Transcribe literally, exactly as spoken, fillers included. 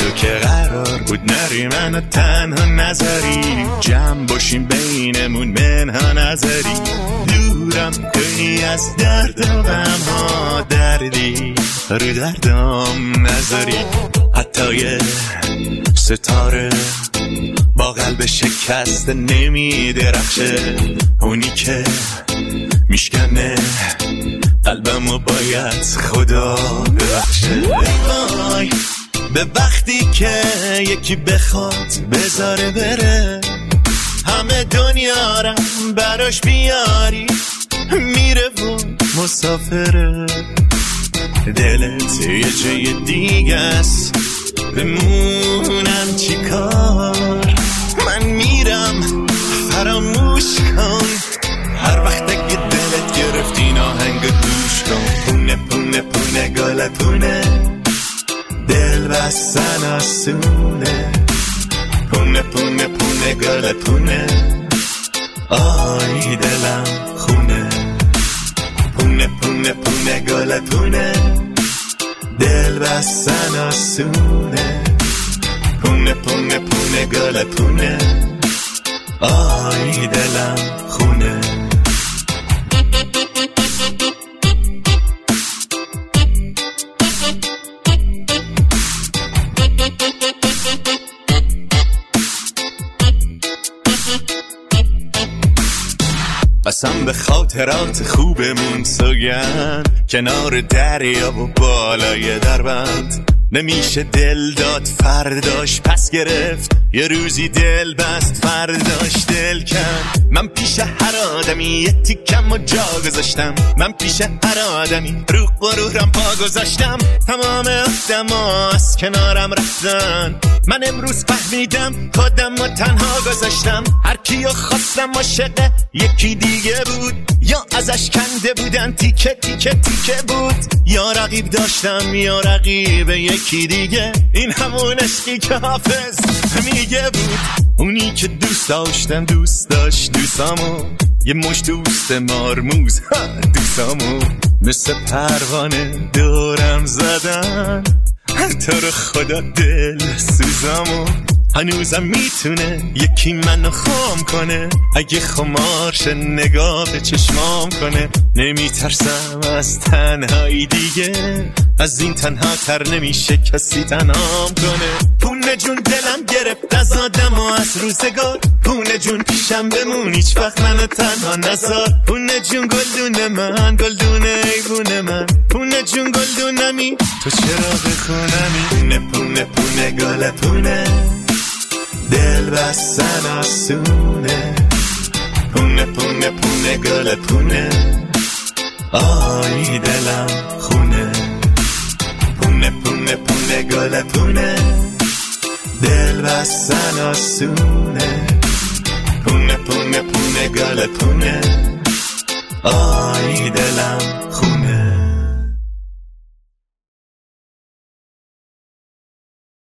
تو که قرار بود نری منو تنها نذاری، جمع باشیم بینمون منها نذاری، دورم کنی از درد و غم ها، دردی رو دردم نذاری. حتی یه ستاره با قلب شکسته نمی درخشه، اونی که میشکنه قلبمو باید خدا ببخشه. وای به وقتی که یکی بخواد بذاره بره، همه دنیا رم براش بیاری، میره و مسافره. دلت یه جای دیگه است، بمونم چی کار؟ من میرم فراموش کن، هر وقت اگه دلت گرفت این آهنگ گوش کن. پونه پونه پونه گل پونه، دل بستن آسونه. پونه پونه پونه گل پونه، آی دلم خونه. پونه پونه پونه گل پونه، دل بستن آسونه. پونه پونه پونه گل پونه، آی دلم خونه. قسم به خاطرات خوبمون سوگند، کنار دریا و بالای دربند. نمیشه دل داد فرداش پس گرفت، یه روزی دل بست فرداش دل کند. من پیش هر آدمی یه تیکم و جا گذاشتم، من پیش هر آدمی رو غرورم پا گذاشتم. تمام آدما از کنارم رفتن، من امروز فهمیدم خودم رو تنها گذاشتم. هر کیو خواستم عاشق یکی دیگه بود، یا ازش کنده بودن تیکه تیکه تیکه بود، یا رقیب داشتم یا رقیب یکی دیگه. این همون عشقی که حافظ میگه بود، اونی که دوست داشتم دوست داشت دوستامو، یه مش دوست مارموز دوستامو مثل پروانه دورم زدن. تو رو خدا دل سوزامو، هنوزم میتونه یکی منو خام کنه، اگه خمارش نگاه به چشمام کنه. نمیترسم از تنهایی دیگه، از این تنها تر نمیشه کسی تنهام کنه. پونه جون دلم گرفت از آدم و از روزگار، پونه جون پیشم بمون هیچ وقت منو تنها نذار. پونه جون گلدون من گلدون ایوون من، پونه جون گلدونمی تو چرا بخونمی. پونه پونه پونه گل پونه، دل بستن آسونه. پونه پونه پونه گل پونه، آی دلم خونه. پونه پونه پونه گل پونه، دل بستن آسونه. پونه پونه پونه گل پونه، آی دلم خونه.